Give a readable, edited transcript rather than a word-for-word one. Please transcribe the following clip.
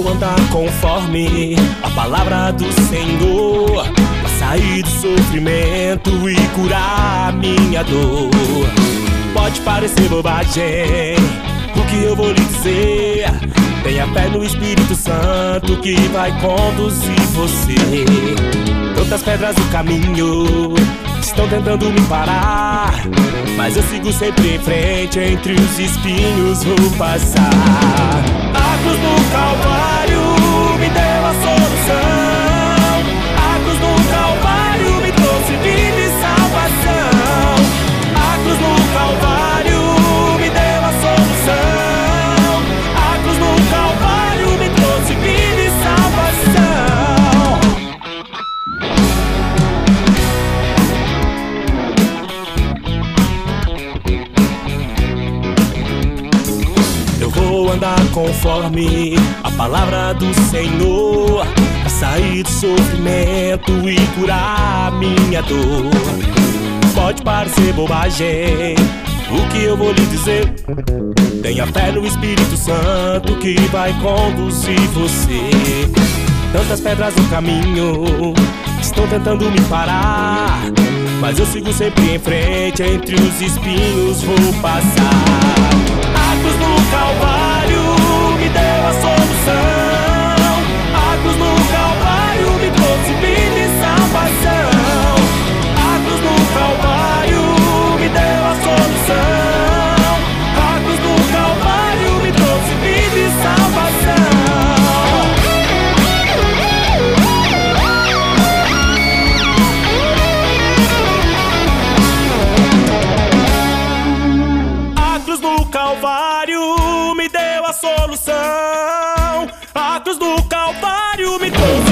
vou andar conforme a palavra do Senhor, pra sair do sofrimento e curar a minha dor. Pode parecer bobagem o que eu vou lhe dizer, tenha fé no Espírito Santo que vai conduzir você. Tantas pedras no caminho estão tentando me parar, mas eu sigo sempre em frente, entre os espinhos vou passar. A cruz do Calvário me deu a solução, a cruz do Calvário me trouxe vida e salvação. A cruz do Calvário me deu a solução, a cruz do Calvário me trouxe vida e salvação. Eu vou andar conforme a palavra do Senhor, pra sair do sofrimento e curar a minha dor. Pode parecer bobagem o que eu vou lhe dizer, tenha fé no Espírito Santo que vai conduzir você. Tantas pedras no caminho estão tentando me parar, mas eu sigo sempre em frente, entre os espinhos vou passar. A cruz do Calvário me deu a solução, a cruz do Calvário me trouxe vida e salvação. A cruz do Calvário me deu a solução, a cruz do Calvário me trouxe vida e salvação. A cruz do Calvário me deu a solução, a cruz do Calvário me trouxe